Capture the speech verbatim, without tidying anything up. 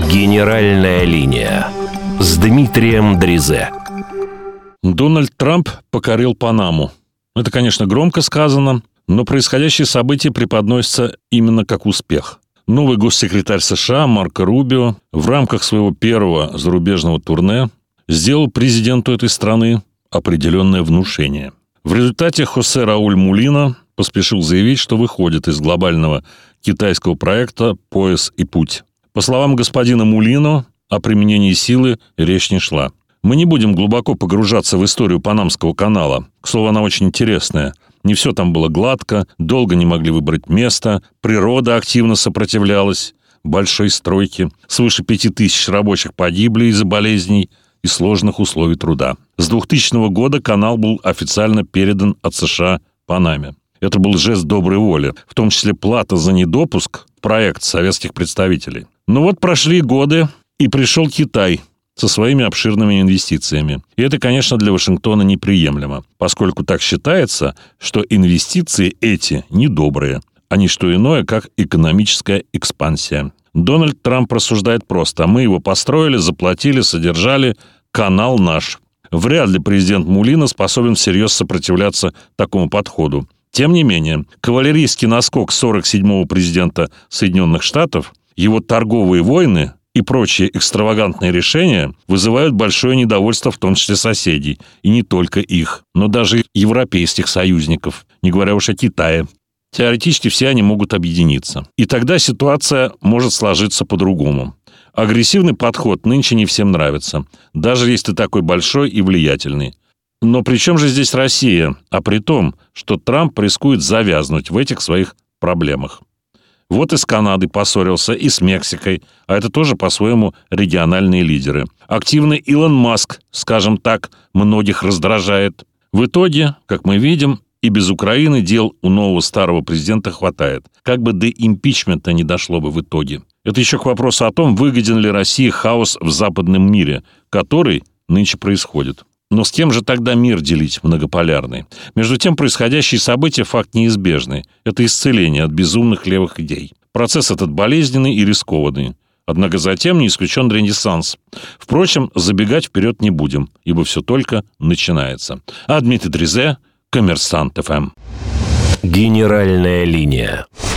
Генеральная линия с Дмитрием Дризе. Дональд Трамп покорил Панаму. Это, конечно, громко сказано, но происходящие события преподносятся именно как успех. Новый госсекретарь США Марко Рубио в рамках своего первого зарубежного турне сделал президенту этой страны определенное внушение. В результате Хосе Рауль Мулино поспешил заявить, что выходит из глобального китайского проекта «Пояс и путь». По словам господина Мулино, о применении силы речь не шла. Мы не будем глубоко погружаться в историю Панамского канала. К слову, она очень интересная. Не все там было гладко, долго не могли выбрать место, природа активно сопротивлялась большой стройке. Свыше пяти тысяч рабочих погибли из-за болезней и сложных условий труда. С двухтысячного года канал был официально передан от США Панаме. Это был жест доброй воли, в том числе плата за недопуск в проект советских представителей. Но вот прошли годы, и пришел Китай со своими обширными инвестициями. И это, конечно, для Вашингтона неприемлемо, поскольку так считается, что инвестиции эти недобрые, а не что иное, как экономическая экспансия. Дональд Трамп рассуждает просто: мы его построили, заплатили, содержали, канал наш. Вряд ли президент Мулино способен всерьез сопротивляться такому подходу. Тем не менее, кавалерийский наскок сорок седьмого президента Соединенных Штатов, его торговые войны и прочие экстравагантные решения вызывают большое недовольство, в том числе соседей, и не только их, но даже европейских союзников, не говоря уж о Китае. Теоретически все они могут объединиться. И тогда ситуация может сложиться по-другому. Агрессивный подход нынче не всем нравится, даже если ты такой большой и влиятельный. Но при чем же здесь Россия? А при том, что Трамп рискует завязнуть в этих своих проблемах. Вот и с Канадой поссорился, и с Мексикой, а это тоже по-своему региональные лидеры. Активный Илон Маск, скажем так, многих раздражает. В итоге, как мы видим, и без Украины дел у нового старого президента хватает. Как бы до импичмента не дошло бы в итоге. Это еще к вопросу о том, выгоден ли России хаос в западном мире, который нынче происходит. Но с кем же тогда мир делить многополярный? Между тем, происходящие события – факт неизбежный. Это исцеление от безумных левых идей. Процесс этот болезненный и рискованный. Однако затем не исключен ренессанс. Впрочем, забегать вперед не будем, ибо все только начинается. А Дмитрий Дризе, Коммерсант ФМ. Генеральная линия.